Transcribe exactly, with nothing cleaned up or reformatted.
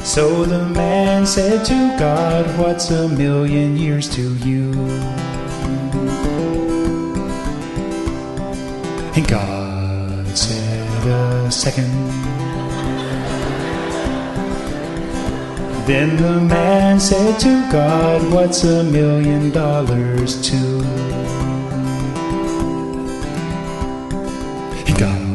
So the man said to God, what's a million years to you? And God said, a second. Then the man said to God, what's a million dollars to? And God